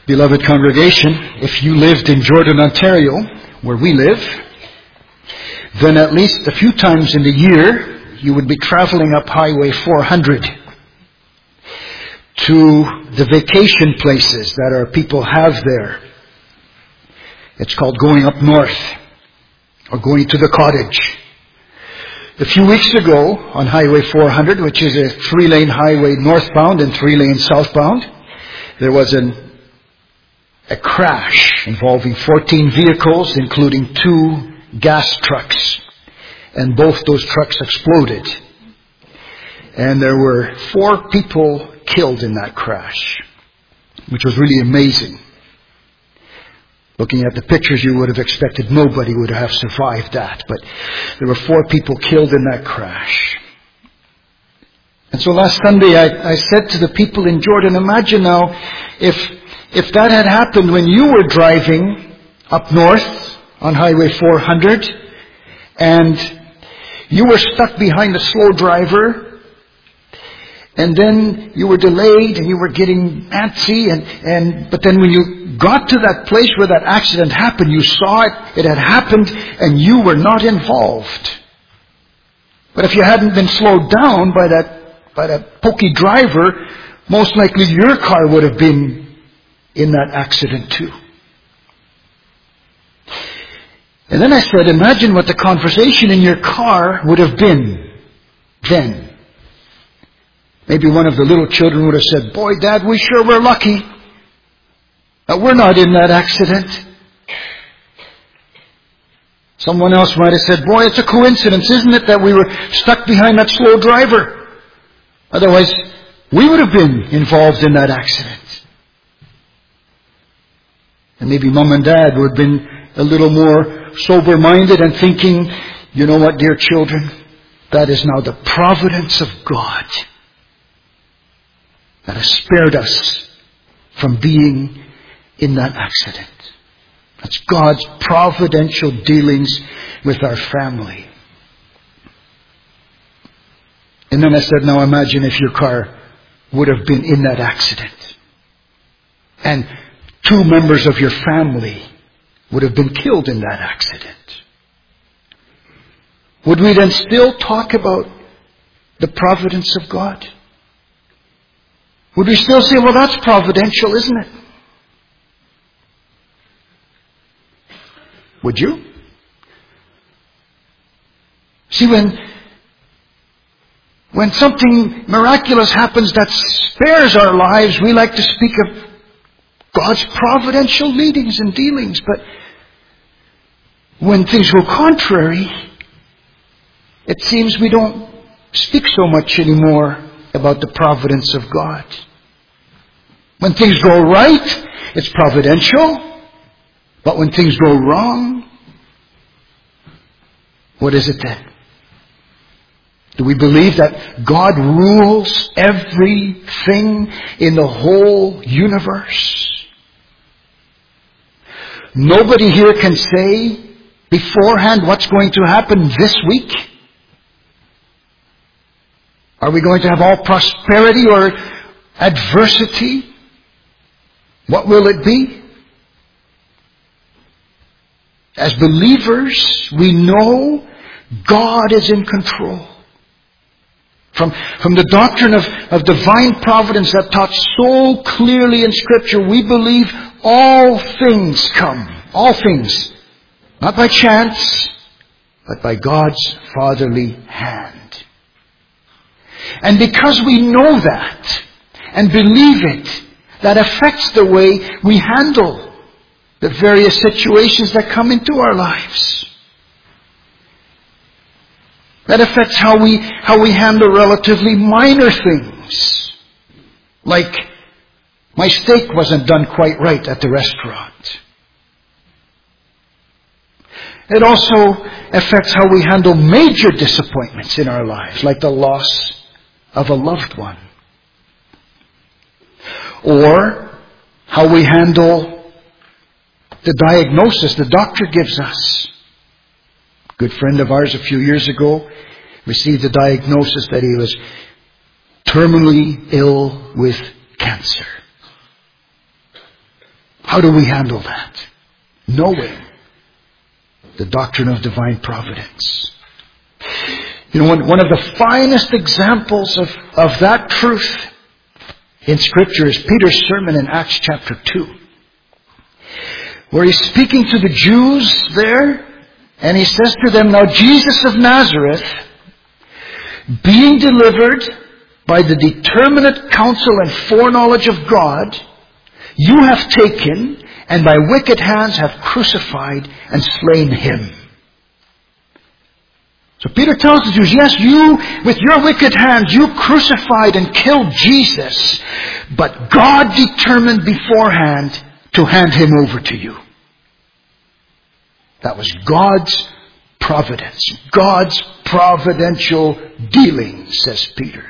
Beloved congregation, if you lived in Jordan, Ontario, where we live, then at least a few times in the year you would be traveling up Highway 400 to the vacation places that our people have there. It's called going up north or going to the cottage. A few weeks ago on Highway 400, which is a 3-lane highway northbound and 3-lane southbound, there was a crash involving 14 vehicles, including 2 gas trucks. And both those trucks exploded. And there were 4 people killed in that crash, which was really amazing. Looking at the pictures, you would have expected nobody would have survived that. But there were 4 people killed in that crash. And so last Sunday I said to the people in Jordan, imagine now if that had happened when you were driving up north on Highway 400 and you were stuck behind a slow driver and then you were delayed and you were getting antsy but then when you got to that place where that accident happened, you saw it had happened and you were not involved. But if you hadn't been slowed down by that pokey driver, most likely your car would have been in that accident too. And then I said, imagine what the conversation in your car would have been then. Maybe one of the little children would have said, boy, Dad, we sure were lucky that we're not in that accident. Someone else might have said, boy, it's a coincidence, isn't it, that we were stuck behind that slow driver? Otherwise, we would have been involved in that accident. And maybe Mom and Dad would have been a little more sober-minded and thinking, you know what, dear children, that is now the providence of God that has spared us from being in that accident. That's God's providential dealings with our family. And then I said, now imagine if your car would have been in that accident and 2 members of your family would have been killed in that accident. Would we then still talk about the providence of God? Would we still say, well, that's providential, isn't it? Would you? See, when something miraculous happens that spares our lives, we like to speak of God's providential leadings and dealings. But when things go contrary, it seems we don't speak so much anymore about the providence of God. When things go right, it's providential. But when things go wrong, what is it then? Do we believe that God rules everything in the whole universe? Nobody here can say beforehand what's going to happen this week. Are we going to have all prosperity or adversity? What will it be? As believers, we know God is in control. From the doctrine of divine providence that taught so clearly in Scripture, we believe all things come. All things. Not by chance, but by God's fatherly hand. And because we know that and believe it, that affects the way we handle the various situations that come into our lives. That affects how we handle relatively minor things. Like, my steak wasn't done quite right at the restaurant. It also affects how we handle major disappointments in our lives, like the loss of a loved one. Or how we handle the diagnosis the doctor gives us. A good friend of ours a few years ago received the diagnosis that he was terminally ill with cancer. How do we handle that? Knowing the doctrine of divine providence. One of the finest examples of that truth in Scripture is Peter's sermon in Acts chapter 2, where he's speaking to the Jews there, and he says to them, "Now Jesus of Nazareth, being delivered by the determinate counsel and foreknowledge of God, you have taken, and by wicked hands have crucified and slain Him." So Peter tells the Jews, yes, you, with your wicked hands, you crucified and killed Jesus, but God determined beforehand to hand Him over to you. That was God's providence, God's providential dealing, says Peter.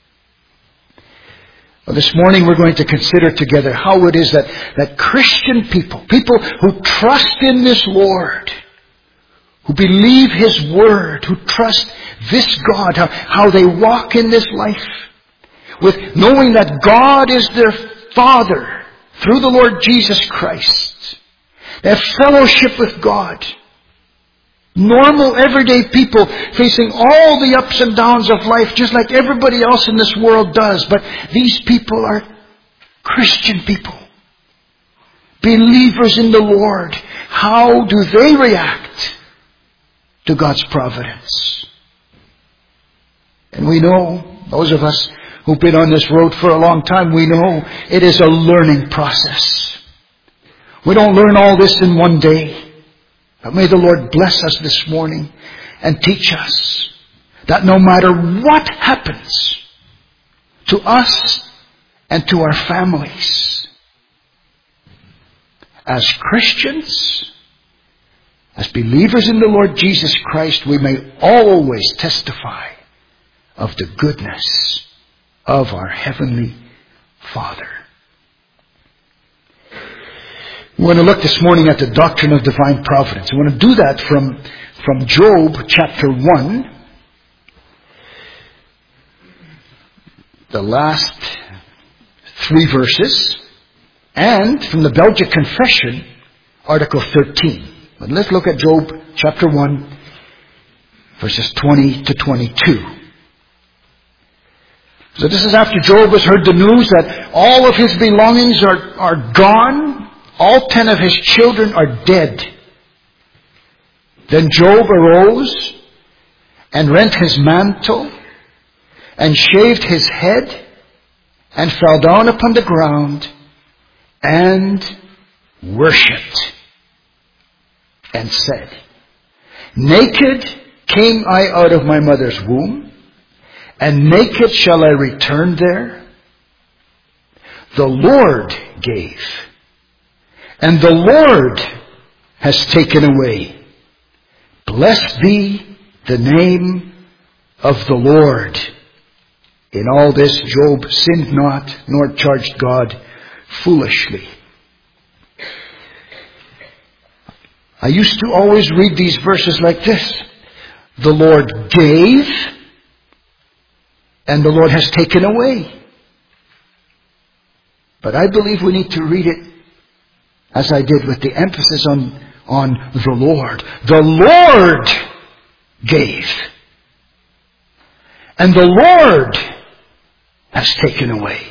Well, this morning we're going to consider together how it is that Christian people who trust in this Lord, who believe His Word, who trust this God, how they walk in this life, with knowing that God is their Father through the Lord Jesus Christ. They have fellowship with God. Normal, everyday people facing all the ups and downs of life just like everybody else in this world does. But these people are Christian people. Believers in the Lord. How do they react to God's providence? And we know, those of us who've been on this road for a long time, we know it is a learning process. We don't learn all this in one day. But may the Lord bless us this morning and teach us that no matter what happens to us and to our families, as Christians, as believers in the Lord Jesus Christ, we may always testify of the goodness of our Heavenly Father. We want to look this morning at the doctrine of divine providence. We want to do that from Job chapter 1, the last 3 verses, and from the Belgic Confession, Article 13. But let's look at Job chapter 1, verses 20 to 22. So this is after Job has heard the news that all of his belongings are gone. All 10 of his children are dead. Then Job arose and rent his mantle and shaved his head and fell down upon the ground and worshipped and said, "Naked came I out of my mother's womb, and naked shall I return there. The Lord gave, and the Lord has taken away. Blessed be the name of the Lord." In all this Job sinned not, nor charged God foolishly. I used to always read these verses like this: the Lord gave, and the Lord has taken away. But I believe we need to read it as I did, with the emphasis on the Lord. The Lord gave, and the Lord has taken away,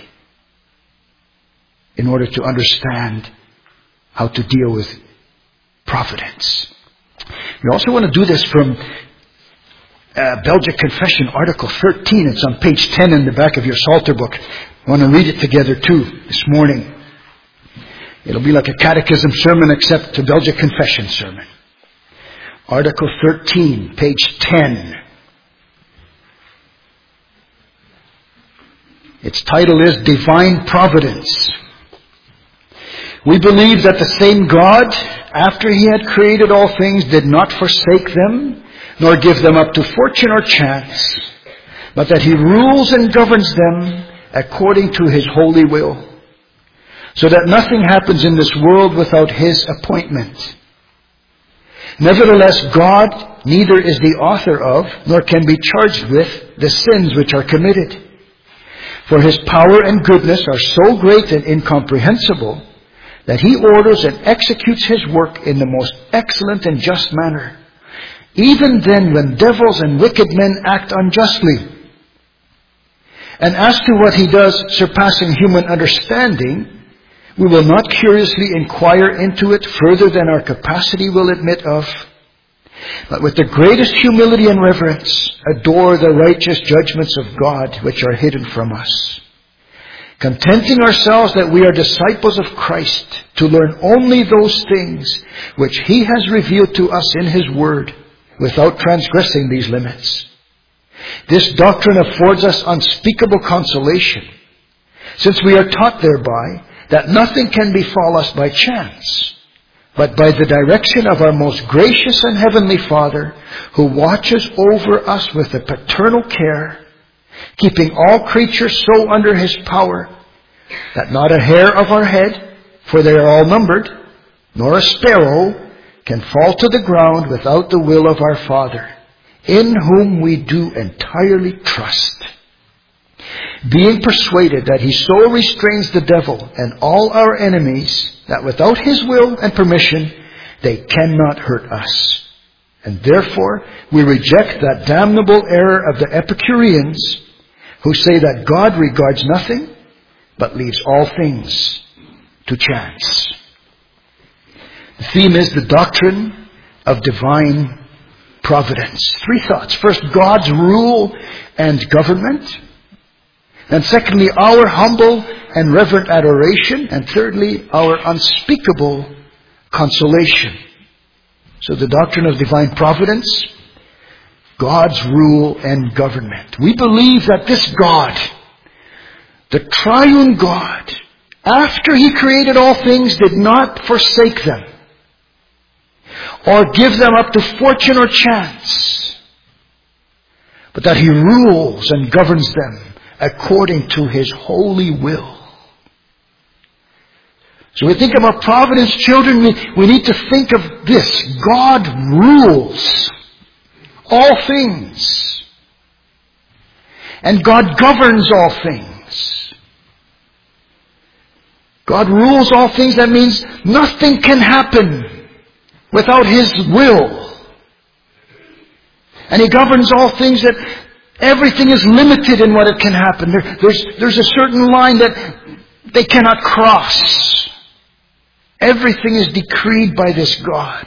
in order to understand how to deal with providence. We also want to do this from Belgic Confession, Article 13. It's on page 10 in the back of your Psalter book. I want to read it together too this morning. It'll be like a catechism sermon, except a Belgic Confession sermon. Article 13, page 10. Its title is Divine Providence. We believe that the same God, after He had created all things, did not forsake them, nor give them up to fortune or chance, but that He rules and governs them according to His holy will, so that nothing happens in this world without His appointment. Nevertheless, God neither is the author of, nor can be charged with, the sins which are committed. For His power and goodness are so great and incomprehensible that He orders and executes His work in the most excellent and just manner, even then when devils and wicked men act unjustly. And as to what He does surpassing human understanding, we will not curiously inquire into it further than our capacity will admit of, but with the greatest humility and reverence adore the righteous judgments of God which are hidden from us, contenting ourselves that we are disciples of Christ to learn only those things which He has revealed to us in His Word, without transgressing these limits. This doctrine affords us unspeakable consolation, since we are taught thereby that nothing can befall us by chance, but by the direction of our most gracious and heavenly Father, who watches over us with a paternal care, keeping all creatures so under His power that not a hair of our head, for they are all numbered, nor a sparrow can fall to the ground without the will of our Father, in whom we do entirely trust, being persuaded that He so restrains the devil and all our enemies that without His will and permission they cannot hurt us. And therefore we reject that damnable error of the Epicureans, who say that God regards nothing but leaves all things to chance. The theme is the doctrine of divine providence. Three thoughts. First, God's rule and government. And secondly, our humble and reverent adoration. And thirdly, our unspeakable consolation. So the doctrine of divine providence, God's rule and government. We believe that this God, the triune God, after He created all things, did not forsake them or give them up to fortune or chance, but that He rules and governs them according to His holy will. So we think about providence, children, we need to think of this. God rules all things. And God governs all things. God rules all things. That means nothing can happen without His will. And He governs all things, that everything is limited in what it can happen. There's a certain line that they cannot cross. Everything is decreed by this God.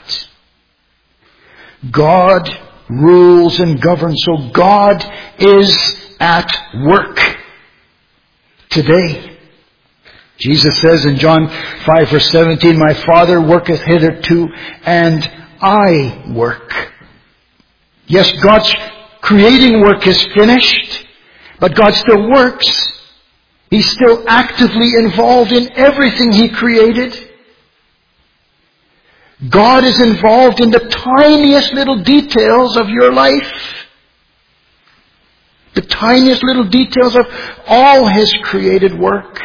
God rules and governs. So God is at work today. Jesus says in John 5 verse 17, "My Father worketh hitherto, and I work." Yes, God's creating work is finished, but God still works. He's still actively involved in everything He created. God is involved in the tiniest little details of your life. The tiniest little details of all His created work.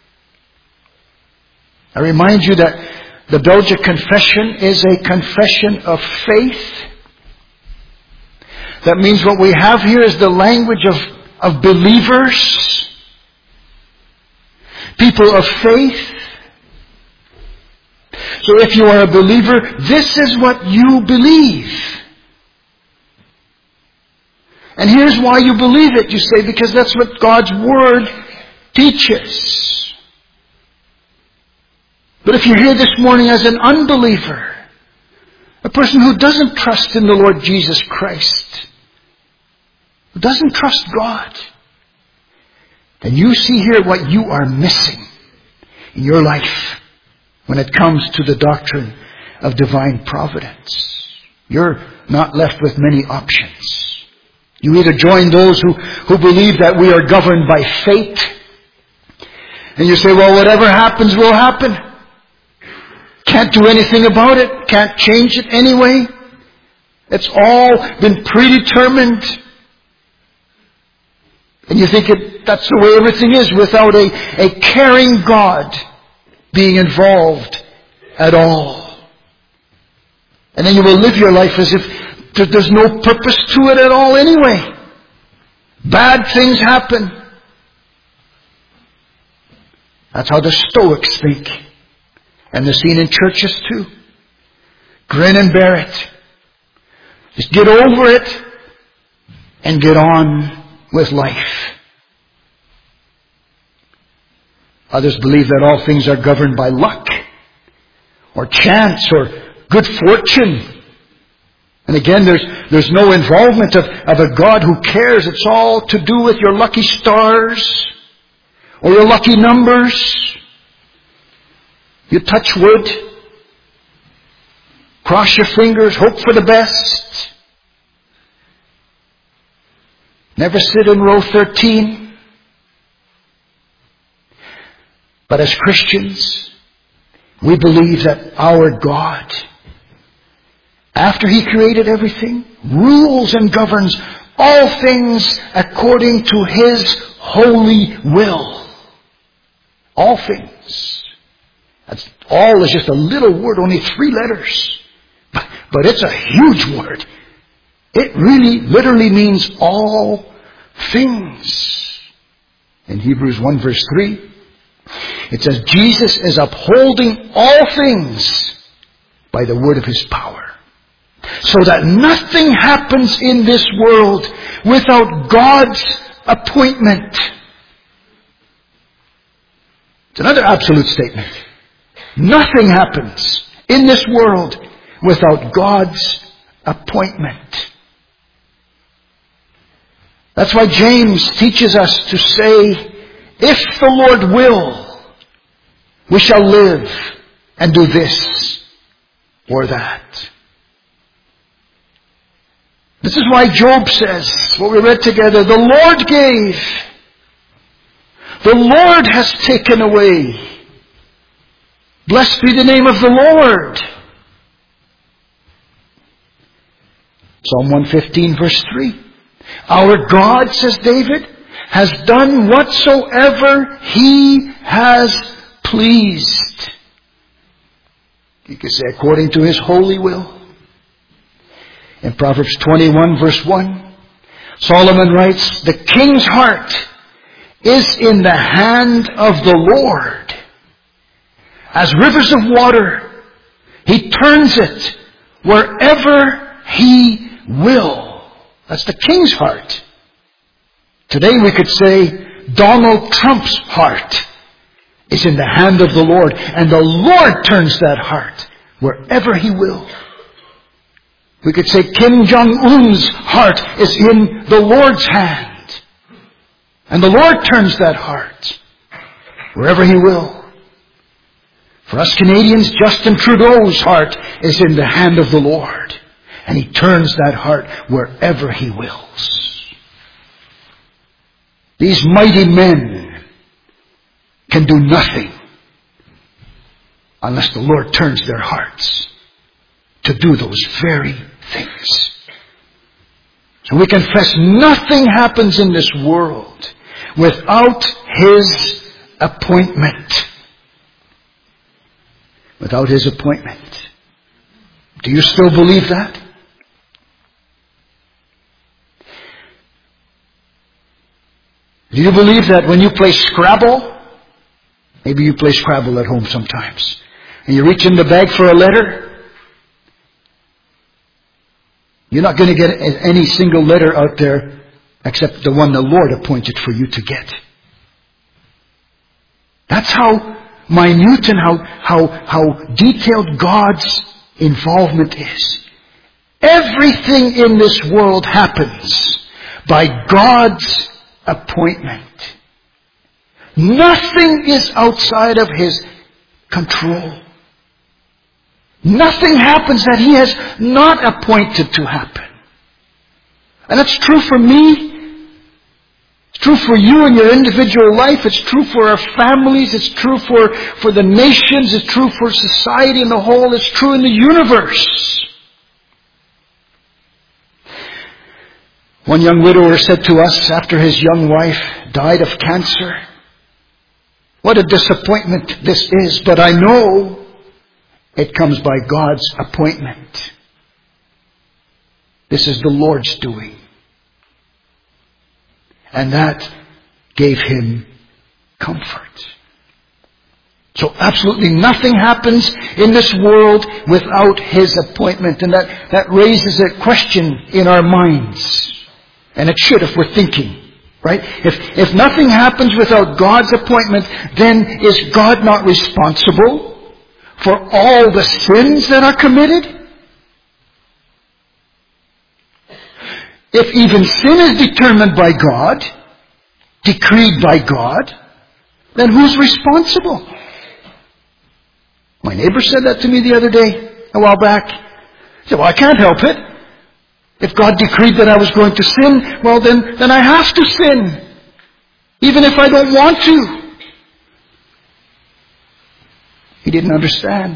I remind you that the Belgic Confession is a confession of faith. That means what we have here is the language of believers, people of faith. So if you are a believer, this is what you believe. And here's why you believe it, you say, because that's what God's Word teaches. But if you're here this morning as an unbeliever, a person who doesn't trust in the Lord Jesus Christ, who doesn't trust God, then you see here what you are missing in your life when it comes to the doctrine of divine providence. You're not left with many options. You either join those who believe that we are governed by fate, and you say, well, whatever happens will happen. Can't do anything about it. Can't change it anyway. It's all been predetermined. And you think that's the way everything is, without a caring God being involved at all. And then you will live your life as if there's no purpose to it at all anyway. Bad things happen. That's how the Stoics think. And the scene in churches too. Grin and bear it. Just get over it and get on with life. Others believe that all things are governed by luck or chance or good fortune. And again, there's no involvement of a God who cares. It's all to do with your lucky stars or your lucky numbers. You touch wood, cross your fingers, hope for the best. Never sit in row 13. But as Christians, we believe that our God, after He created everything, rules and governs all things according to His holy will. All things. That's all is just a little word, only 3 letters. But it's a huge word. It really, literally means all things. In Hebrews 1 verse 3, it says, Jesus is upholding all things by the word of His power. So that nothing happens in this world without God's appointment. It's another absolute statement. Nothing happens in this world without God's appointment. That's why James teaches us to say, if the Lord will, we shall live and do this or that. This is why Job says, what we read together, the Lord gave, the Lord has taken away. Blessed be the name of the Lord. Psalm 115 verse 3. Our God, says David, has done whatsoever He has pleased. You could say according to His holy will. In Proverbs 21 verse 1, Solomon writes, the king's heart is in the hand of the Lord. As rivers of water, He turns it wherever He will. That's the king's heart. Today we could say Donald Trump's heart is in the hand of the Lord, and the Lord turns that heart wherever He will. We could say Kim Jong-un's heart is in the Lord's hand, and the Lord turns that heart wherever He will. For us Canadians, Justin Trudeau's heart is in the hand of the Lord, and He turns that heart wherever He wills. These mighty men can do nothing unless the Lord turns their hearts to do those very things. So we confess nothing happens in this world without His appointment. Without His appointment. Do you still believe that? Do you believe that when you play Scrabble, maybe you play Scrabble at home sometimes, and you reach in the bag for a letter, you're not going to get any single letter out there except the one the Lord appointed for you to get. That's how minute and how detailed God's involvement is. Everything in this world happens by God's appointment. Nothing is outside of His control. Nothing happens that He has not appointed to happen. And that's true for me. It's true for you in your individual life. It's true for our families. It's true for the nations. It's true for society in the whole. It's true in the universe. One young widower said to us after his young wife died of cancer, "What a disappointment this is, but I know it comes by God's appointment. This is the Lord's doing." And that gave him comfort. So absolutely nothing happens in this world without His appointment. And that raises a question in our minds. And it should if we're thinking. Right? If nothing happens without God's appointment, then is God not responsible for all the sins that are committed? If even sin is determined by God, decreed by God, then who's responsible? My neighbor said that to me the other day, a while back. He said, well, I can't help it. If God decreed that I was going to sin, well then I have to sin. Even if I don't want to. He didn't understand.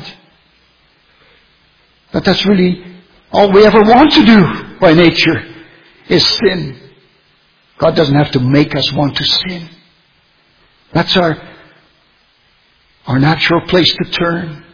But that's really all we ever want to do by nature is sin. God doesn't have to make us want to sin. That's our natural place to turn.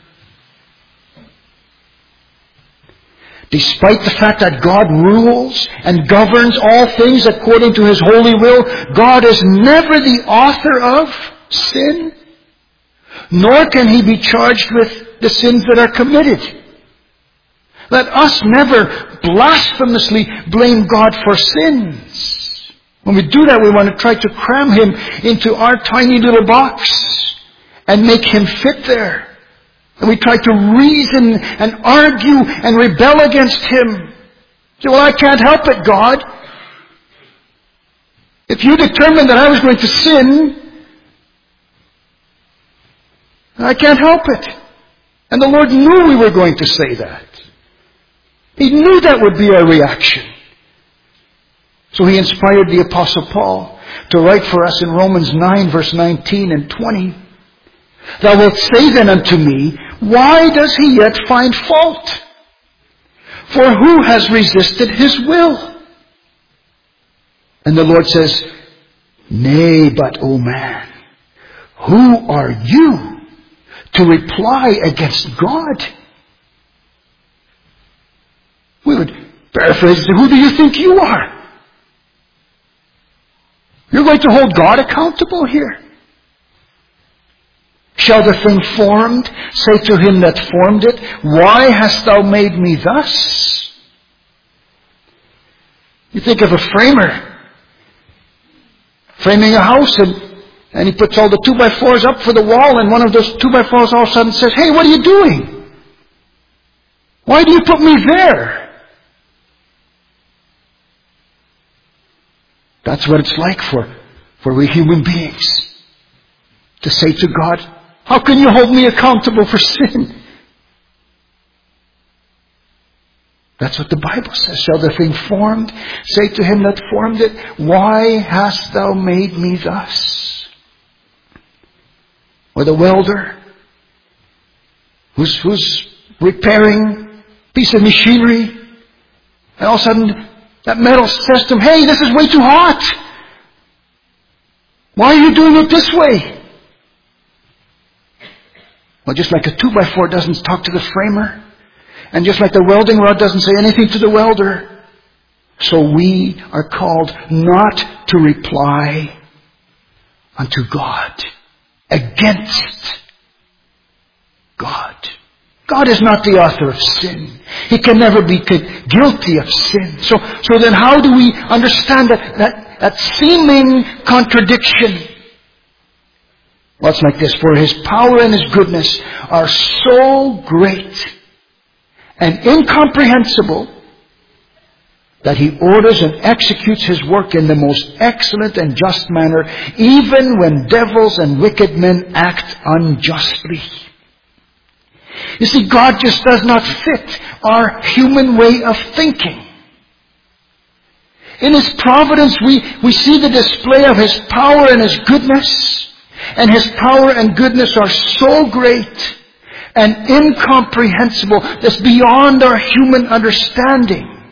Despite the fact that God rules and governs all things according to His holy will, God is never the author of sin, nor can He be charged with the sins that are committed. Let us never blasphemously blame God for sins. When we do that, we want to try to cram Him into our tiny little box and make Him fit there. And we try to reason and argue and rebel against Him. Say, well, I can't help it, God. If you determined that I was going to sin, I can't help it. And the Lord knew we were going to say that. He knew that would be our reaction. So He inspired the Apostle Paul to write for us in Romans 9, verse 19 and 20. Thou wilt say then unto me, why does he yet find fault? For who has resisted His will? And the Lord says, nay, but, O man, who are you to reply against God? We would paraphrase and say, who do you think you are? You're going to hold God accountable here. Shall the thing formed say to him that formed it, why hast thou made me thus? You think of a framer framing a house and he puts all the 2x4s up for the wall, and one of those 2x4s all of a sudden says, hey, what are you doing? Why do you put me there? That's what it's like for we human beings to say to God, how can you hold me accountable for sin? That's what the Bible says. Shall the thing formed say to him that formed it, why hast thou made me thus? Or the welder who's repairing a piece of machinery, and all of a sudden that metal says to him, hey, this is way too hot. Why are you doing it this way? Well, just like a 2x4 doesn't talk to the framer, and just like the welding rod doesn't say anything to the welder, so we are called not to reply unto God against God. God is not the author of sin. He can never be guilty of sin. So then how do we understand that seeming contradiction? Well, it's like this. For His power and His goodness are so great and incomprehensible that He orders and executes His work in the most excellent and just manner, even when devils and wicked men act unjustly. You see, God just does not fit our human way of thinking. In His providence, we see the display of His power and His goodness. And His power and goodness are so great and incomprehensible that's beyond our human understanding.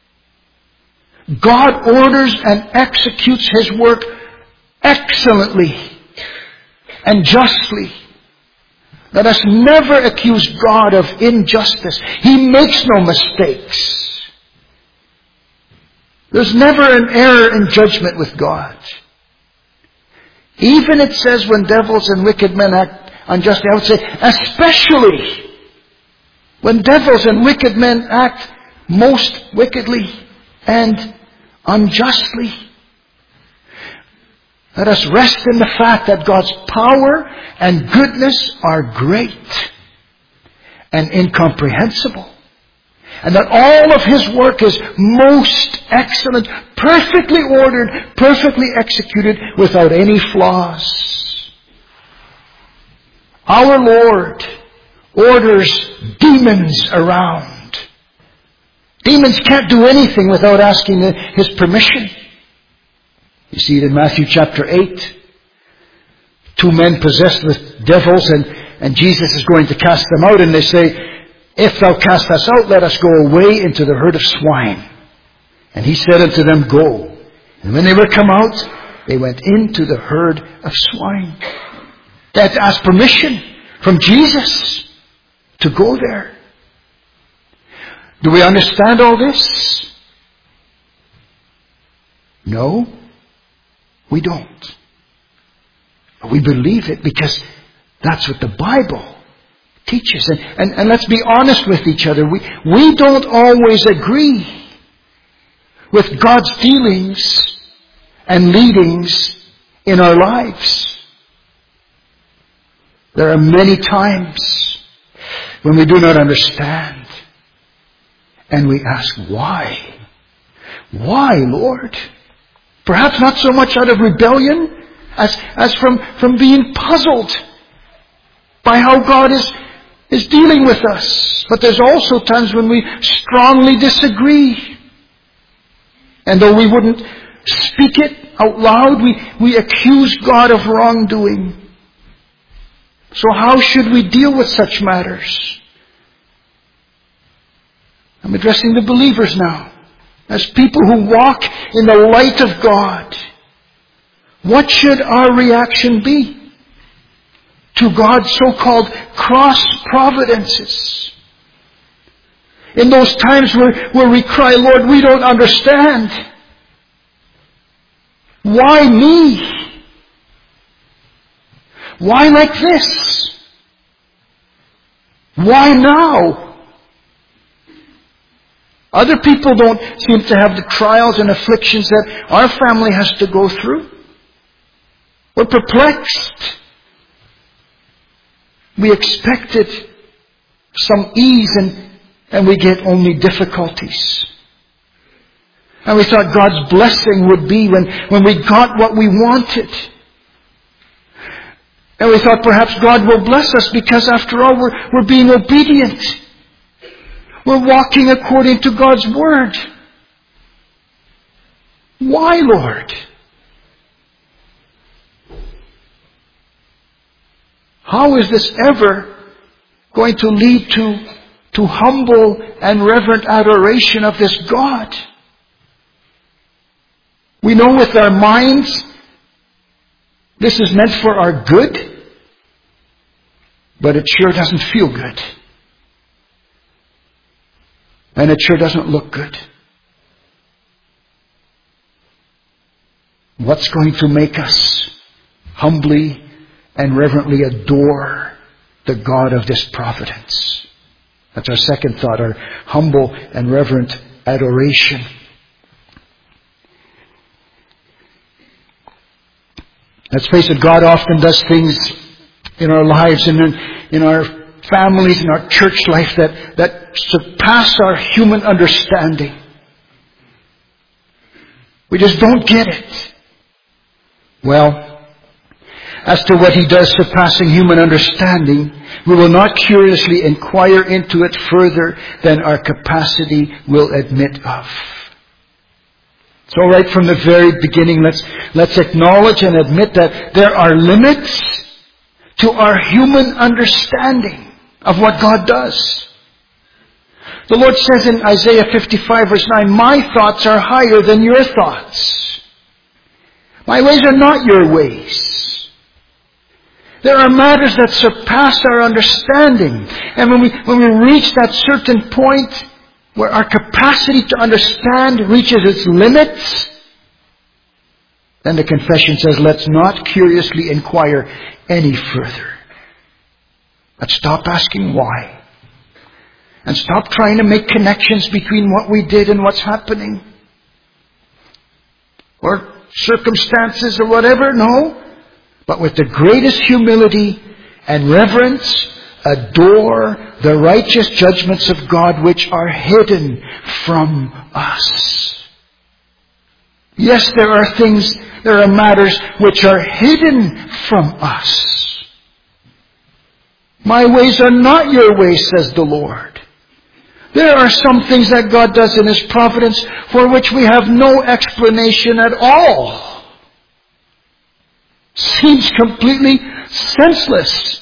God orders and executes His work excellently and justly. Let us never accuse God of injustice. He makes no mistakes. There's never an error in judgment with God. Even it says when devils and wicked men act unjustly. I would say especially when devils and wicked men act most wickedly and unjustly. Let us rest in the fact that God's power and goodness are great and incomprehensible, and that all of His work is most excellent, perfectly ordered, perfectly executed, without any flaws. Our Lord orders demons around. Demons can't do anything without asking His permission. You see it in Matthew chapter 8. 2 men possessed with devils, and Jesus is going to cast them out, and they say, "If thou cast us out, let us go away into the herd of swine." And He said unto them, "Go." And when they were come out, they went into the herd of swine. They had to ask permission from Jesus to go there. Do we understand all this? No, we don't. But we believe it because that's what the Bible teaches. And let's be honest with each other. We don't always agree with God's dealings and leadings in our lives. There are many times when we do not understand. And we ask, why? Why, Lord? Perhaps not so much out of rebellion as from being puzzled by how God is dealing with us. But there's also times when we strongly disagree. And though we wouldn't speak it out loud, we accuse God of wrongdoing. So how should we deal with such matters? I'm addressing the believers now. As people who walk in the light of God, what should our reaction be to God's so-called cross providences? In those times where we cry, "Lord, we don't understand. Why me? Why like this? Why now?" Other people don't seem to have the trials and afflictions that our family has to go through. We're perplexed. We expected some ease and we get only difficulties. And we thought God's blessing would be when we got what we wanted. And we thought perhaps God will bless us because after all we're being obedient. We're walking according to God's Word. Why, Lord? How is this ever going to lead to humble and reverent adoration of this God? We know with our minds this is meant for our good, but it sure doesn't feel good. And it sure doesn't look good. What's going to make us humbly and reverently adore the God of this providence? That's our second thought, our humble and reverent adoration. Let's face it, God often does things in our lives and in our families, in our church life that surpass our human understanding. We just don't get it. Well, as to what He does surpassing human understanding, we will not curiously inquire into it further than our capacity will admit of. So right from the very beginning, let's acknowledge and admit that there are limits to our human understanding of what God does. The Lord says in Isaiah 55 verse 9, "My thoughts are higher than your thoughts. My ways are not your ways." There are matters that surpass our understanding. And when we reach that certain point where our capacity to understand reaches its limits, then the confession says, let's not curiously inquire any further. And stop asking why. And stop trying to make connections between what we did and what's happening. Or circumstances or whatever. No. But with the greatest humility and reverence, adore the righteous judgments of God which are hidden from us. Yes, there are matters which are hidden from us. My ways are not your ways, says the Lord. There are some things that God does in His providence for which we have no explanation at all. Seems completely senseless.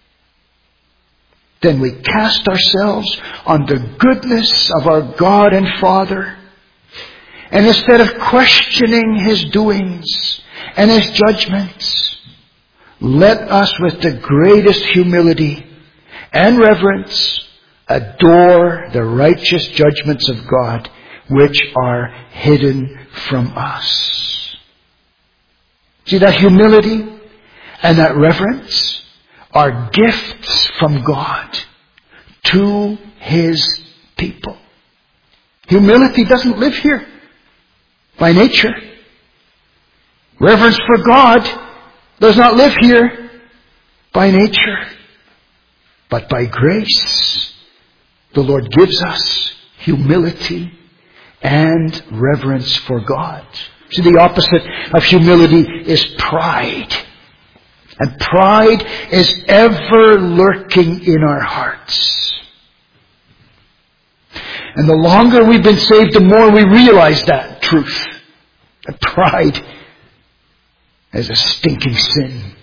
Then we cast ourselves on the goodness of our God and Father. And instead of questioning His doings and His judgments, let us with the greatest humility and reverence adore the righteous judgments of God which are hidden from us. See, that humility and that reverence are gifts from God to His people. Humility doesn't live here by nature. Reverence for God does not live here by nature. But by grace, the Lord gives us humility and reverence for God. See, the opposite of humility is pride. And pride is ever lurking in our hearts. And the longer we've been saved, the more we realize that truth. That pride is a stinking sin.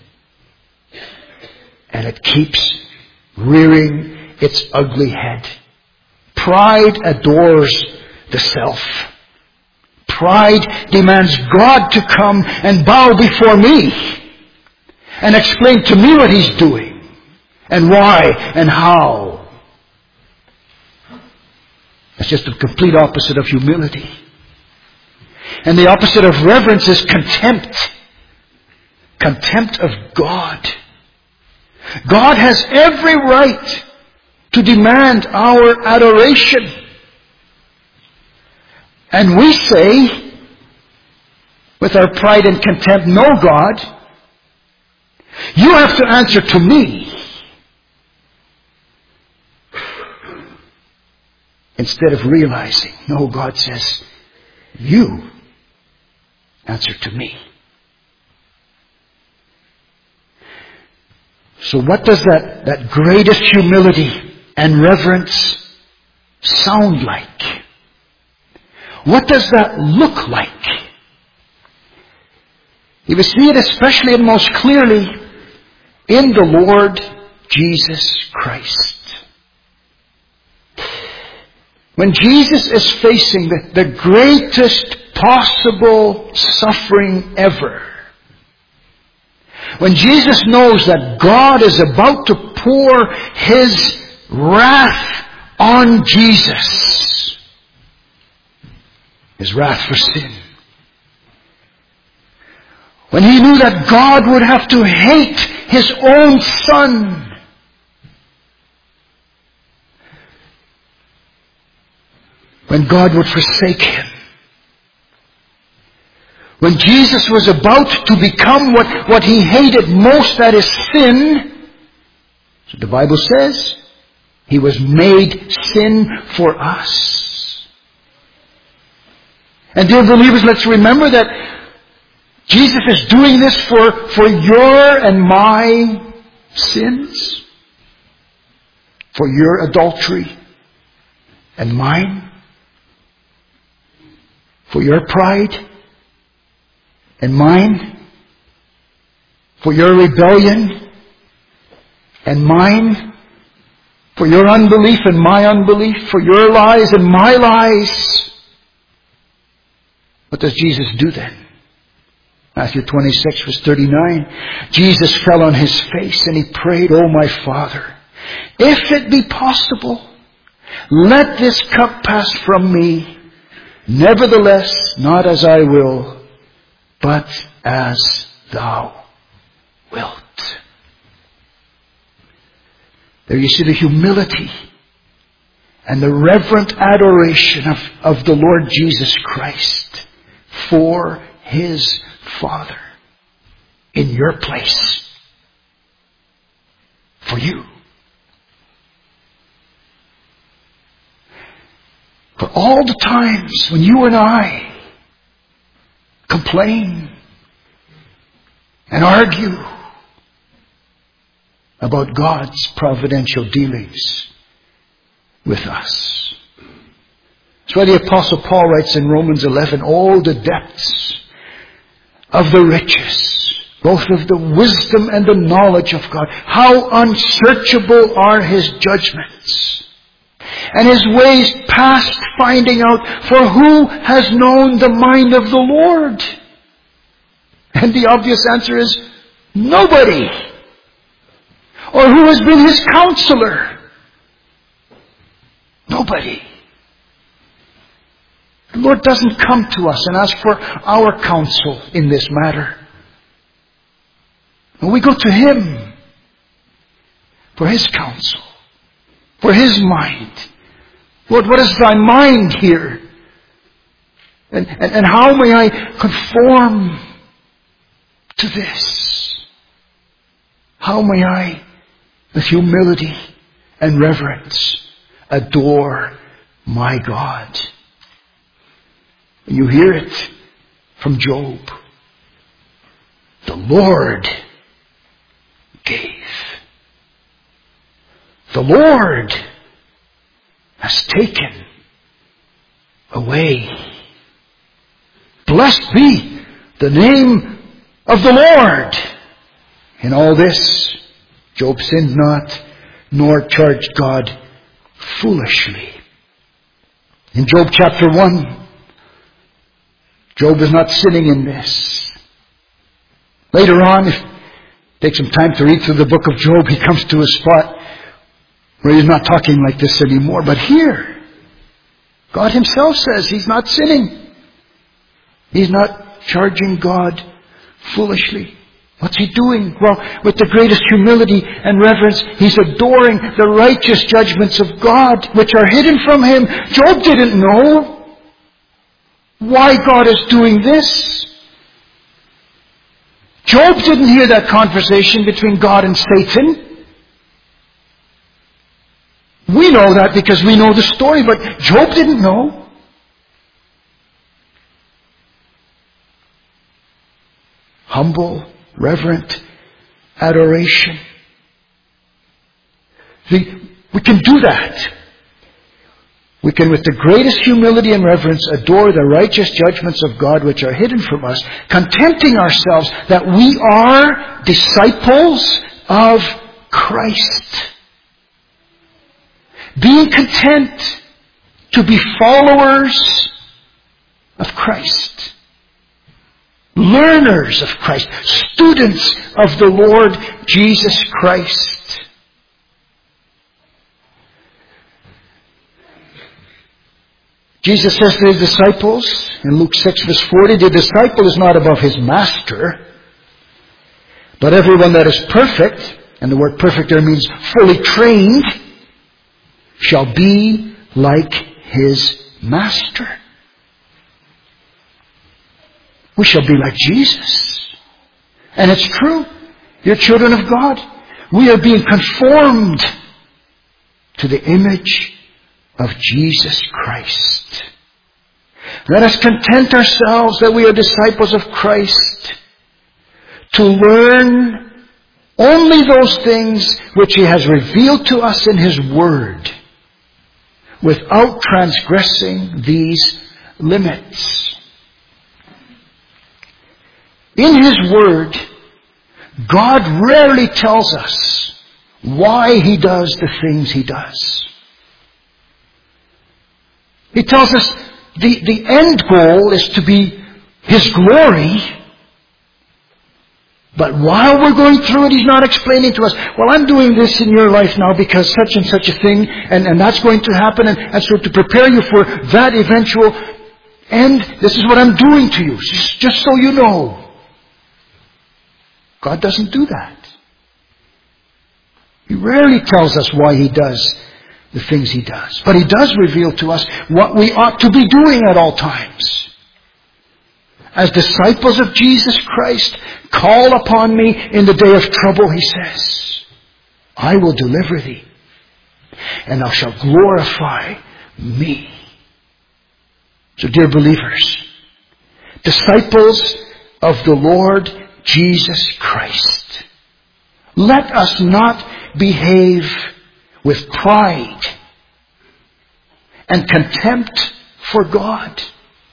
And it keeps rearing its ugly head. Pride adores the self. Pride demands God to come and bow before me and explain to me what He's doing and why and how. That's just the complete opposite of humility. And the opposite of reverence is contempt. Contempt of God. God has every right to demand our adoration. And we say, with our pride and contempt, no, God, you have to answer to me. Instead of realizing, no, God says, you answer to me. So what does that greatest humility and reverence sound like? What does that look like? You will see it especially and most clearly in the Lord Jesus Christ. When Jesus is facing the greatest possible suffering ever, when Jesus knows that God is about to pour His wrath on Jesus, His wrath for sin, when He knew that God would have to hate His own Son, when God would forsake Him, when Jesus was about to become what He hated most, that is sin, so the Bible says, He was made sin for us. And dear believers, let's remember that Jesus is doing this for your and my sins, for your adultery and mine, for your pride and mine, for your rebellion and mine, for your unbelief and my unbelief, for your lies and my lies. What does Jesus do then? Matthew 26 verse 39. Jesus fell on His face and He prayed, "Oh my Father, if it be possible, let this cup pass from me. Nevertheless, not as I will, but as Thou wilt." There you see the humility and the reverent adoration of the Lord Jesus Christ for His Father in your place. For you. For all the times when you and I complain and argue about God's providential dealings with us. That's why the Apostle Paul writes in Romans 11, "Oh, the depths of the riches, both of the wisdom and the knowledge of God. How unsearchable are His judgments, and His ways past finding out. For who has known the mind of the Lord?" And the obvious answer is nobody. Or who has been His counselor? Nobody. The Lord doesn't come to us and ask for our counsel in this matter. And we go to Him for His counsel, for His mind. Lord, what is Thy mind here? And how may I conform to this? How may I, with humility and reverence, adore my God? And you hear it from Job. The Lord gave. The Lord has taken away. Blessed be the name of the Lord. In all this, Job sinned not, nor charged God foolishly. In Job chapter 1, Job is not sinning in this. Later on, if you take some time to read through the book of Job, he comes to a spot where he's not talking like this anymore. But here, God Himself says He's not sinning. He's not charging God foolishly. What's he doing? Well, with the greatest humility and reverence, he's adoring the righteous judgments of God, which are hidden from him. Job didn't know why God is doing this. Job didn't hear that conversation between God and Satan. We know that because we know the story, but Job didn't know. Humble, reverent adoration. See, we can do that. We can, with the greatest humility and reverence, adore the righteous judgments of God which are hidden from us, contenting ourselves that we are disciples of Christ. Being content to be followers of Christ. Learners of Christ. Students of the Lord Jesus Christ. Jesus says to His disciples in Luke 6 verse 40, the disciple is not above his master, but everyone that is perfect, and the word perfect there means fully trained, shall be like his master. We shall be like Jesus. And it's true. You're children of God. We are being conformed to the image of Jesus Christ. Let us content ourselves that we are disciples of Christ, to learn only those things which He has revealed to us in His Word, without transgressing these limits. In His Word, God rarely tells us why He does the things He does. He tells us the end goal is to be His glory. But while we're going through it, He's not explaining to us, well, I'm doing this in your life now because such and such a thing, and that's going to happen, and so to prepare you for that eventual end, this is what I'm doing to you, just so you know. God doesn't do that. He rarely tells us why He does the things He does. But He does reveal to us what we ought to be doing at all times. As disciples of Jesus Christ, call upon me in the day of trouble, He says. I will deliver thee, and thou shalt glorify me. So dear believers, disciples of the Lord Jesus Christ, let us not behave with pride and contempt for God.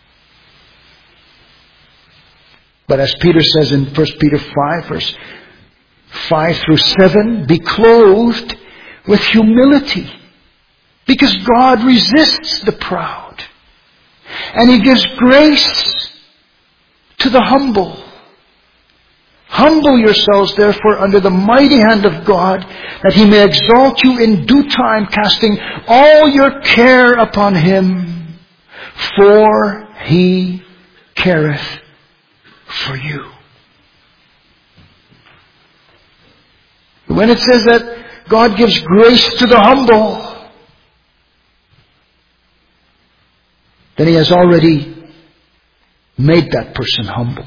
But as Peter says in 1 Peter 5, verse 5 through 7, be clothed with humility, because God resists the proud, and He gives grace to the humble. Humble yourselves, therefore, under the mighty hand of God, that He may exalt you in due time, casting all your care upon Him, for He careth for you. When it says that God gives grace to the humble, then He has already made that person humble.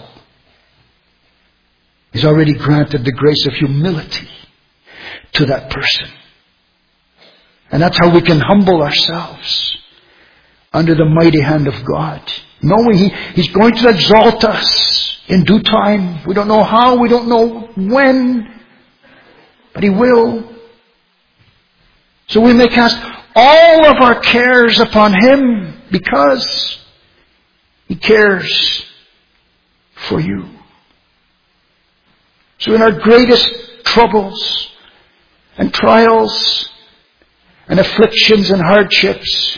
He's already granted the grace of humility to that person. And that's how we can humble ourselves under the mighty hand of God, knowing He's going to exalt us in due time. We don't know how, we don't know when, but He will. So we may cast all of our cares upon Him, because He cares for you. So in our greatest troubles and trials and afflictions and hardships,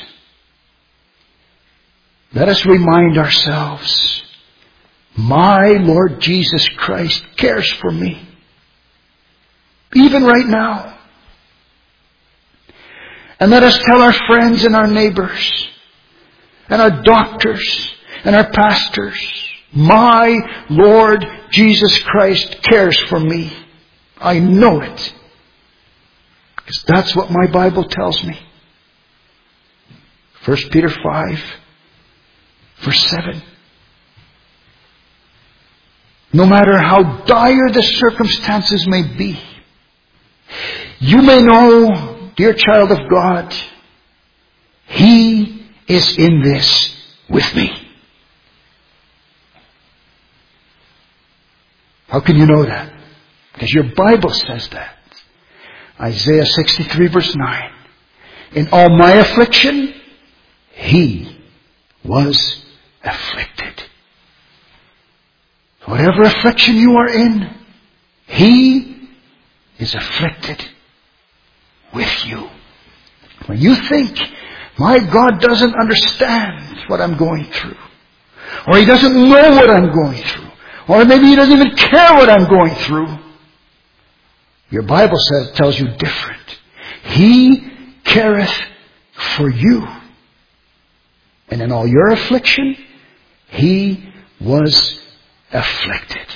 let us remind ourselves, my Lord Jesus Christ cares for me, even right now. And let us tell our friends and our neighbors and our doctors and our pastors, my Lord Jesus Christ cares for me. I know it, because that's what my Bible tells me. 1 Peter 5, verse 7. No matter how dire the circumstances may be, you may know, dear child of God, He is in this with me. How can you know that? Because your Bible says that. Isaiah 63 verse 9. In all my affliction, He was afflicted. Whatever affliction you are in, He is afflicted with you. When you think, my God doesn't understand what I'm going through, or He doesn't know what I'm going through, or maybe He doesn't even care what I'm going through, your Bible tells you different. He careth for you. And in all your affliction, He was afflicted.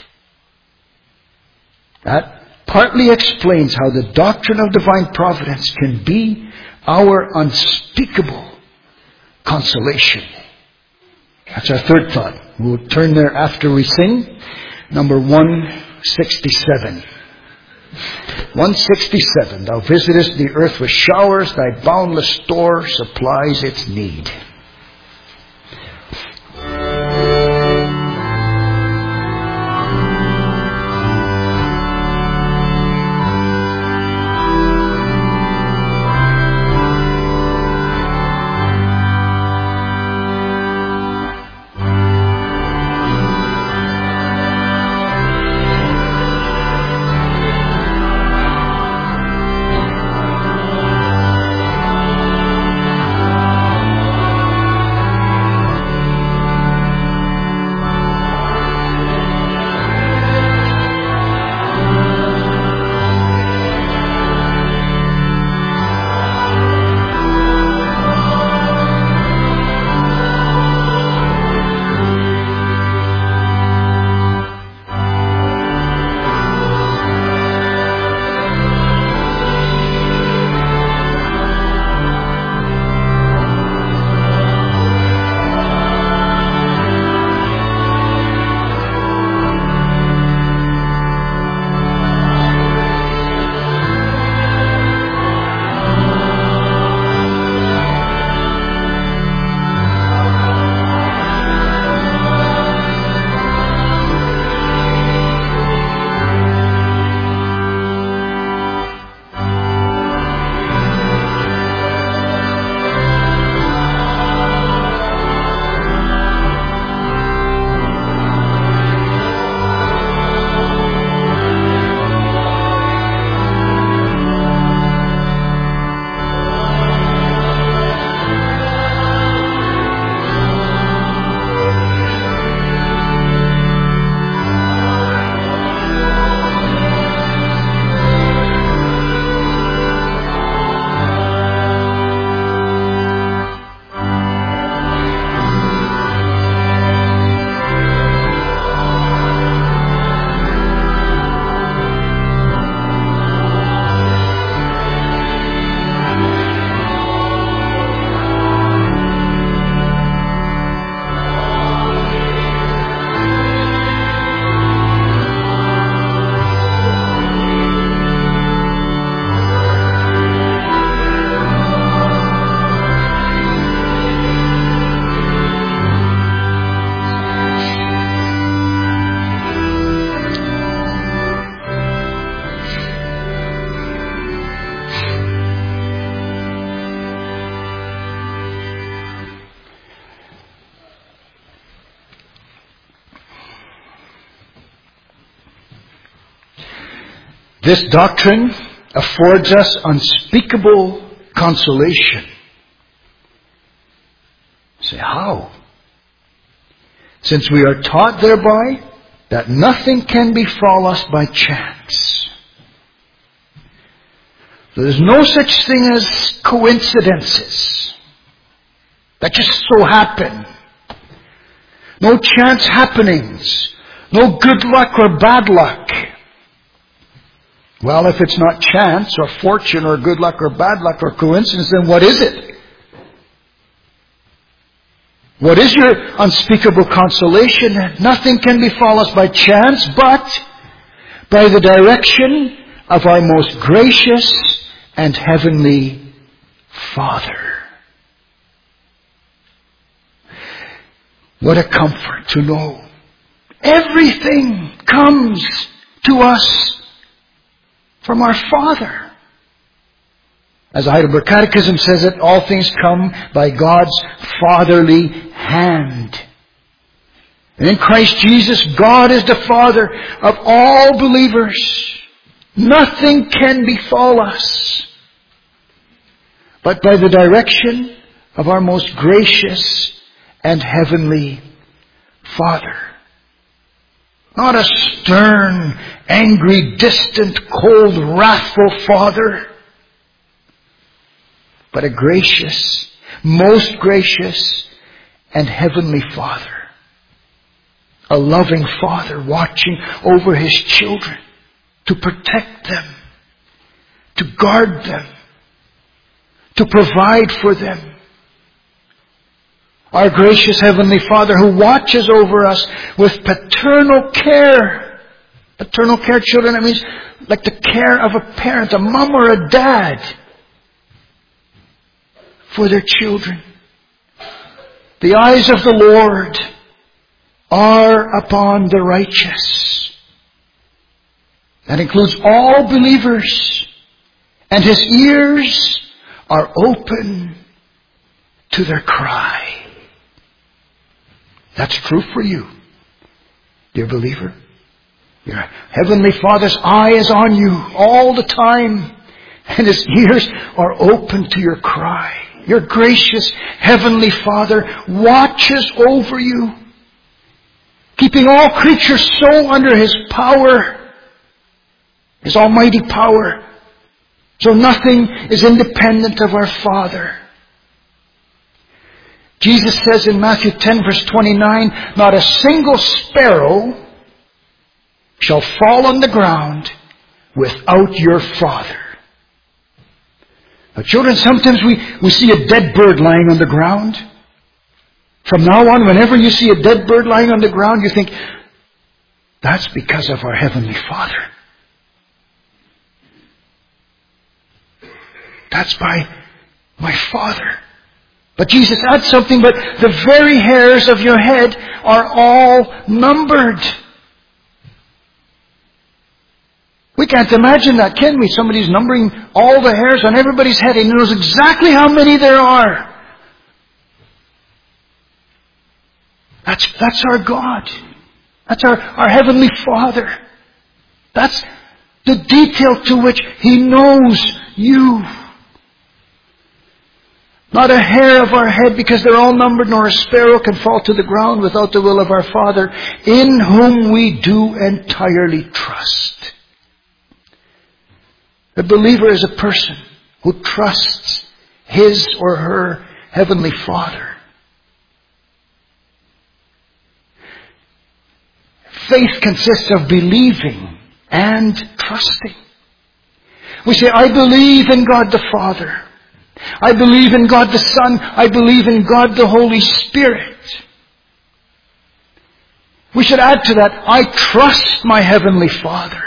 That partly explains how the doctrine of divine providence can be our unspeakable consolation. That's our third thought. We'll turn there after we sing. Number 167. 167. Thou visitest the earth with showers, thy boundless store supplies its need. This doctrine affords us unspeakable consolation. Say, how? Since we are taught thereby that nothing can befall us by chance. There's no such thing as coincidences that just so happen. No chance happenings. No good luck or bad luck. Well, if it's not chance or fortune or good luck or bad luck or coincidence, then what is it? What is your unspeakable consolation? Nothing can befall us by chance, but by the direction of our most gracious and heavenly Father. What a comfort to know. Everything comes to us from our Father. As the Heidelberg Catechism says it, all things come by God's fatherly hand. And in Christ Jesus, God is the Father of all believers. Nothing can befall us but by the direction of our most gracious and heavenly Father. Not a stern, angry, distant, cold, wrathful Father, but a gracious, most gracious, and heavenly Father. A loving Father watching over His children to protect them, to guard them, to provide for them. Our gracious Heavenly Father who watches over us with paternal care. Paternal care, children, that means like the care of a parent, a mom or a dad, for their children. The eyes of the Lord are upon the righteous. That includes all believers. And His ears are open to their cry. That's true for you, dear believer. Your Heavenly Father's eye is on you all the time. And His ears are open to your cry. Your gracious Heavenly Father watches over you, keeping all creatures so under His power, His almighty power. So nothing is independent of our Father. Jesus says in Matthew 10 verse 29, not a single sparrow shall fall on the ground without your Father. Now, children, sometimes we see a dead bird lying on the ground. From now on, whenever you see a dead bird lying on the ground, you think, that's because of our Heavenly Father. That's by my Father. But Jesus adds something, but the very hairs of your head are all numbered. We can't imagine that, can we? Somebody's numbering all the hairs on everybody's head and he knows exactly how many there are. That's our God. That's our Heavenly Father. That's the detail to which He knows you. Not a hair of our head, because they're all numbered, nor a sparrow can fall to the ground without the will of our Father, in whom we do entirely trust. A believer is a person who trusts his or her Heavenly Father. Faith consists of believing and trusting. We say, I believe in God the Father. I believe in God the Son. I believe in God the Holy Spirit. We should add to that, I trust my Heavenly Father.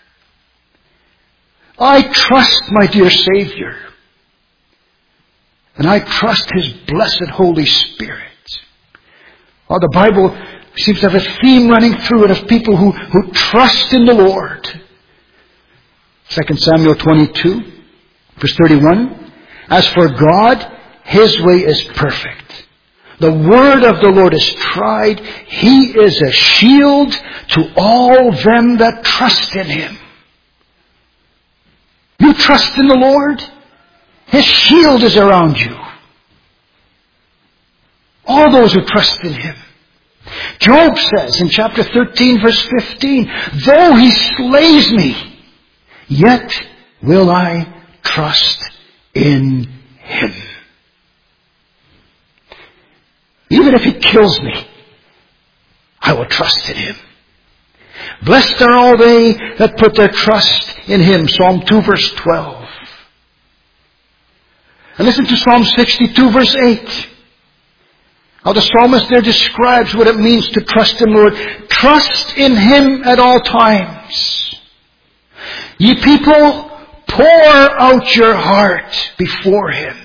I trust my dear Savior. And I trust His blessed Holy Spirit. Oh, the Bible seems to have a theme running through it of people who trust in the Lord. 2 Samuel 22, verse 31. As for God, His way is perfect. The word of the Lord is tried. He is a shield to all them that trust in Him. You trust in the Lord, His shield is around you. All those who trust in Him. Job says in chapter 13 verse 15, though He slays me, yet will I trust in Him. Even if He kills me, I will trust in Him. Blessed are all they that put their trust in Him. Psalm 2 verse 12. And listen to Psalm 62 verse 8. How the psalmist there describes what it means to trust in the Lord. Trust in Him at all times. Ye people, pour out your heart before Him.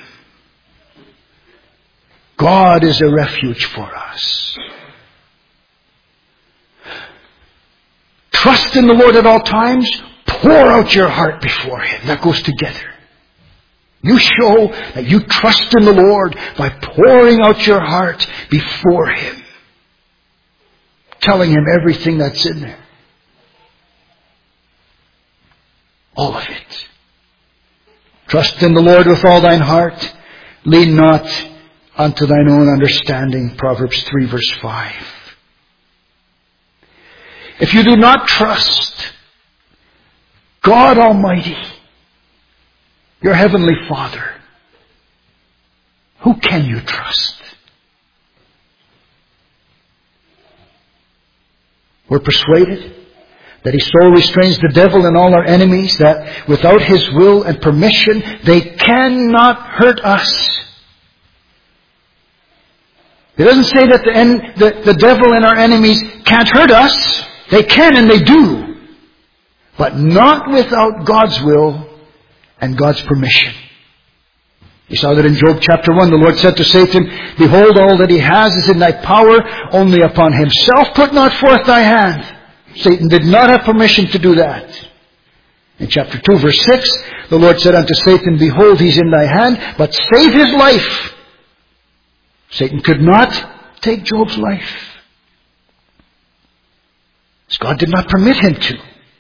God is a refuge for us. Trust in the Lord at all times. Pour out your heart before Him. That goes together. You show that you trust in the Lord by pouring out your heart before Him. Telling Him everything that's in there. All of it. Trust in the Lord with all thine heart. Lean not unto thine own understanding. Proverbs 3 verse 5. If you do not trust God Almighty, your Heavenly Father, who can you trust? We're persuaded that He so restrains the devil and all our enemies that without His will and permission, they cannot hurt us. It doesn't say that the devil and our enemies can't hurt us. They can and they do. But not without God's will and God's permission. You saw that in Job chapter 1. The Lord said to Satan, behold, all that he has is in thy power. Only upon himself put not forth thy hand. Satan did not have permission to do that. In chapter 2 verse 6, the Lord said unto Satan, behold, he's in thy hand, but save his life. Satan could not take Job's life. God did not permit him to.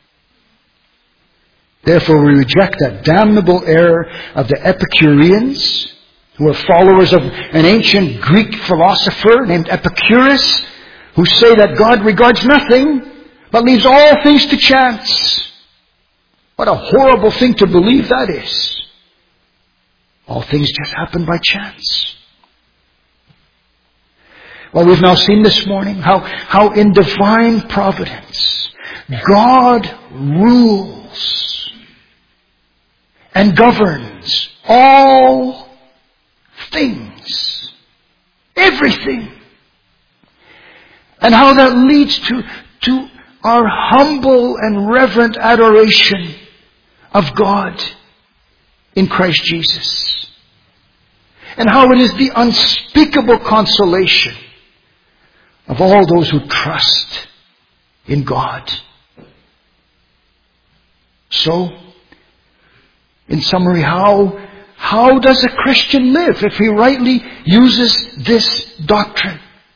Therefore we reject that damnable error of the Epicureans, who are followers of an ancient Greek philosopher named Epicurus, who say that God regards nothing, but leaves all things to chance. What a horrible thing to believe that is. All things just happen by chance. Well, we've now seen this morning how in divine providence God rules and governs all things, everything, and how that leads to our humble and reverent adoration of God in Christ Jesus, and how it is the unspeakable consolation of all those who trust in God. So, in summary, how does a Christian live if he rightly uses this doctrine?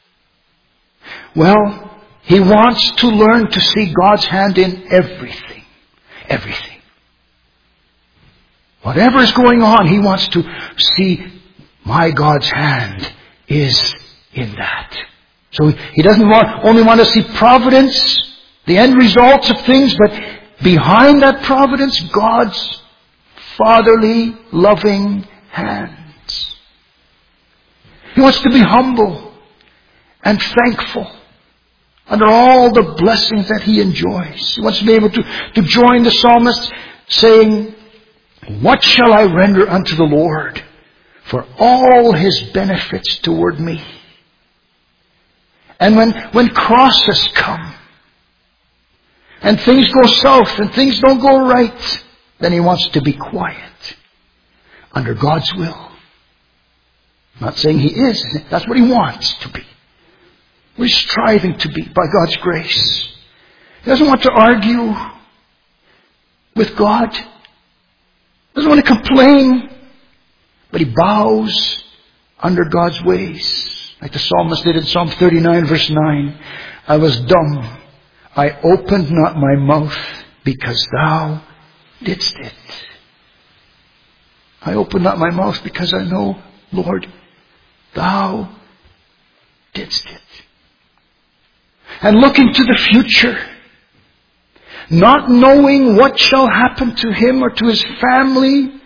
Well, he wants to learn to see God's hand in everything. Everything. Whatever is going on, he wants to see my God's hand is in that. So he doesn't only want to see providence, the end results of things, but behind that providence, God's fatherly, loving hands. He wants to be humble and thankful under all the blessings that he enjoys. He wants to be able to join the psalmist saying, what shall I render unto the Lord for all His benefits toward me? And when crosses come, and things go south, and things don't go right, then he wants to be quiet under God's will. I'm not saying he is. That's what he wants to be. We're striving to be by God's grace. He doesn't want to argue with God. He doesn't want to complain. But he bows under God's ways. Like the psalmist did in Psalm 39 verse 9. I was dumb. I opened not my mouth because thou didst it. I open not my mouth because I know, Lord, Thou didst it. And looking to the future, not knowing what shall happen to him or to his family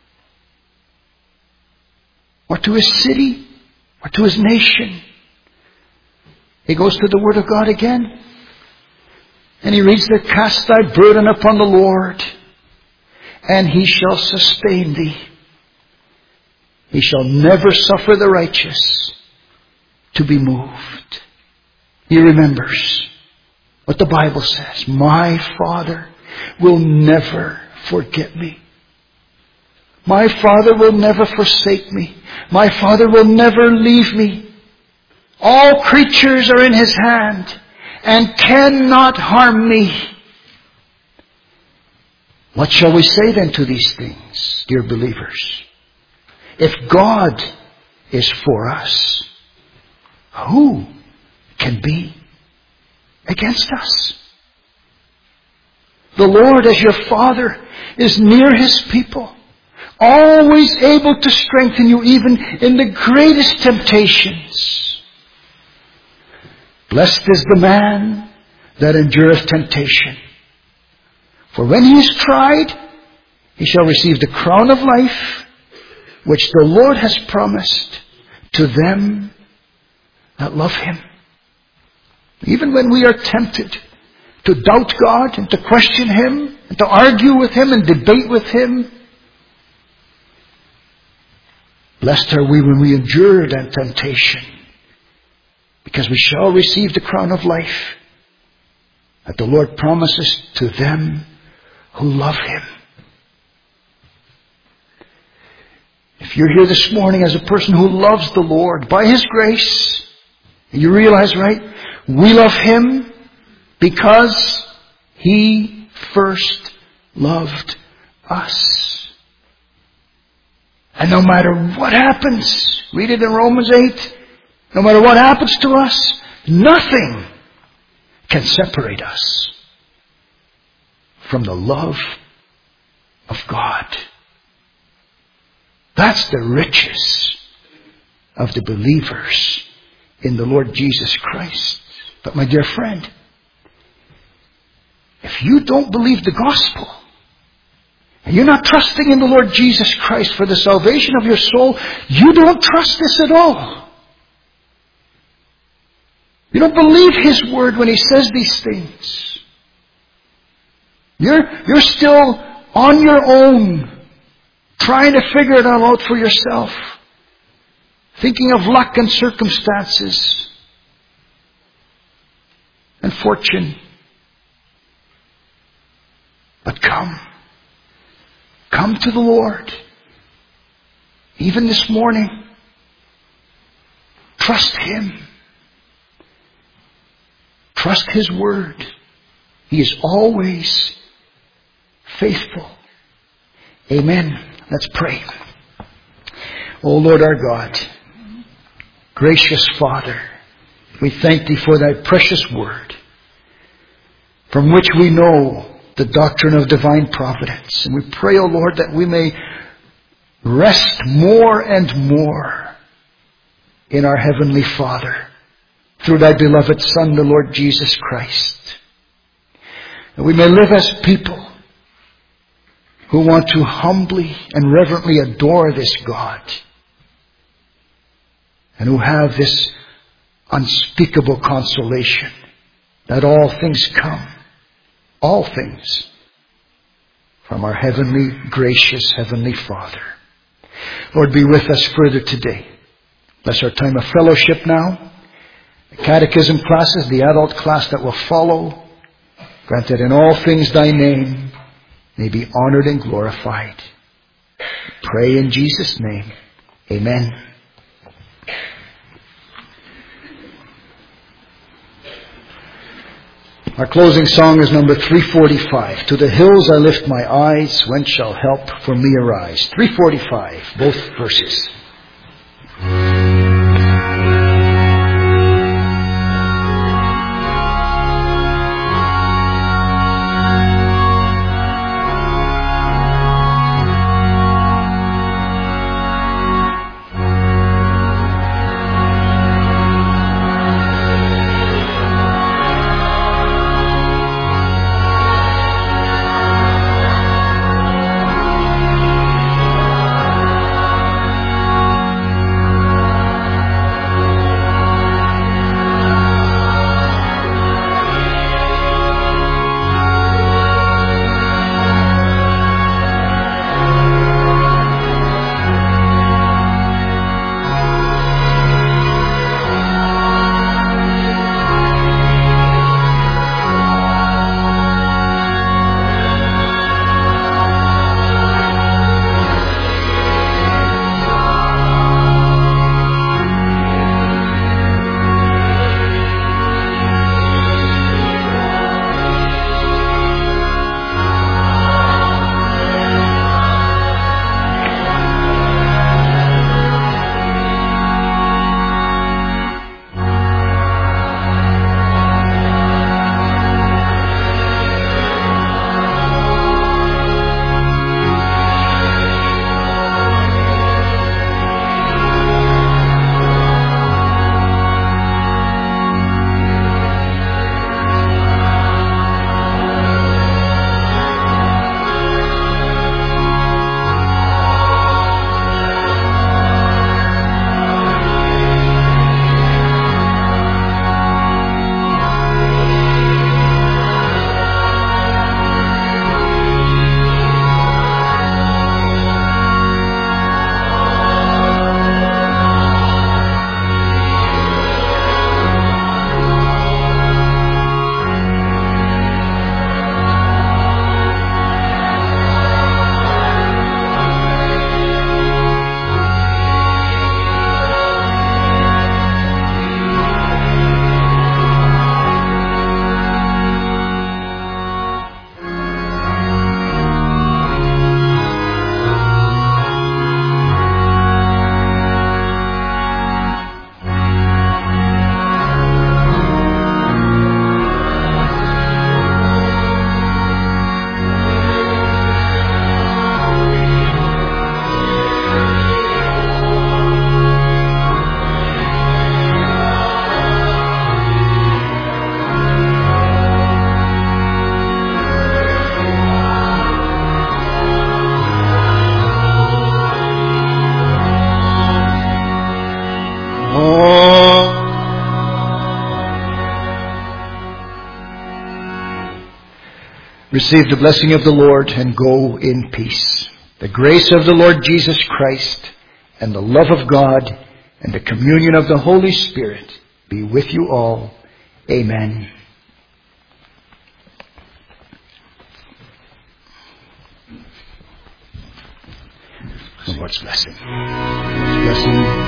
or to his city or to his nation, he goes to the Word of God again. And he reads there, cast thy burden upon the Lord, and He shall sustain thee. He shall never suffer the righteous to be moved. He remembers what the Bible says. My Father will never forget me. My Father will never forsake me. My Father will never leave me. All creatures are in His hand and cannot harm me. What shall we say then to these things, dear believers? If God is for us, who can be against us? The Lord, as your Father, is near His people, always able to strengthen you even in the greatest temptations. Blessed is the man that endureth temptation. For when he is tried, he shall receive the crown of life, which the Lord has promised to them that love Him. Even when we are tempted to doubt God and to question Him and to argue with Him and debate with Him, blessed are we when we endure that temptation, because we shall receive the crown of life that the Lord promises to them who love Him. If you're here this morning as a person who loves the Lord by His grace, you realize, right, we love Him because He first loved us. And no matter what happens, read it in Romans 8, no matter what happens to us, nothing can separate us from the love of God. That's the riches of the believers in the Lord Jesus Christ. But my dear friend, if you don't believe the gospel, and you're not trusting in the Lord Jesus Christ for the salvation of your soul, you don't trust this at all. You don't believe His word when He says these things. You're still on your own, trying to figure it all out for yourself, thinking of luck and circumstances and fortune. But come to the Lord. Even this morning, trust Him. Trust His word. He is always faithful. Amen. Let's pray. O Lord our God, gracious Father, we thank Thee for Thy precious word, from which we know the doctrine of divine providence. And we pray, O Lord, that we may rest more and more in our Heavenly Father through Thy beloved Son, the Lord Jesus Christ. And we may live as people who want to humbly and reverently adore this God, and who have this unspeakable consolation that all things come, all things, from our heavenly, gracious Heavenly Father. Lord, be with us further today. Bless our time of fellowship now, the catechism classes, the adult class that will follow. Grant that in all things Thy name may be honored and glorified. Pray in Jesus' name. Amen. Our closing song is number 345. To the hills I lift my eyes, whence shall help for me arise? 345, both verses. Receive the blessing of the Lord and go in peace. The grace of the Lord Jesus Christ and the love of God and the communion of the Holy Spirit be with you all. Amen. The Lord's blessing. Lord's blessing.